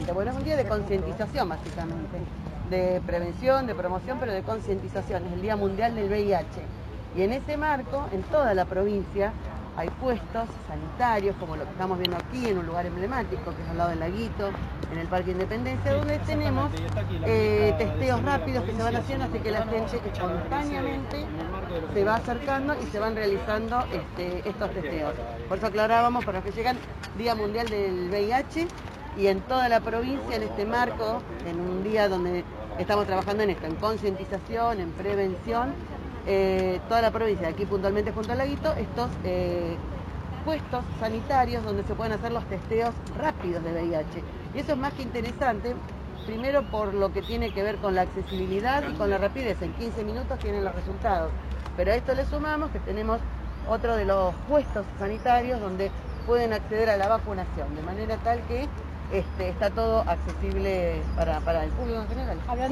Bueno, es un día de concientización básicamente, de prevención, de promoción, pero de concientización. Es el Día Mundial del VIH. Y en ese marco, en toda la provincia, hay puestos sanitarios, como lo que estamos viendo aquí, en un lugar emblemático, que es al lado del laguito, en el Parque Independencia, donde tenemos testeos rápidos que se van haciendo, así que la gente espontáneamente se va acercando y se van realizando estos testeos. Por eso aclarábamos, para los que llegan, Día Mundial del VIH, y en toda la provincia, en este marco, en un día donde estamos trabajando en esto, en concientización, en prevención, toda la provincia, aquí puntualmente junto al laguito, estos puestos sanitarios donde se pueden hacer los testeos rápidos de VIH. Y eso es más que interesante, primero por lo que tiene que ver con la accesibilidad y con la rapidez. En 15 minutos tienen los resultados. Pero a esto le sumamos que tenemos otro de los puestos sanitarios donde pueden acceder a la vacunación, de manera tal que está todo accesible para el público en general.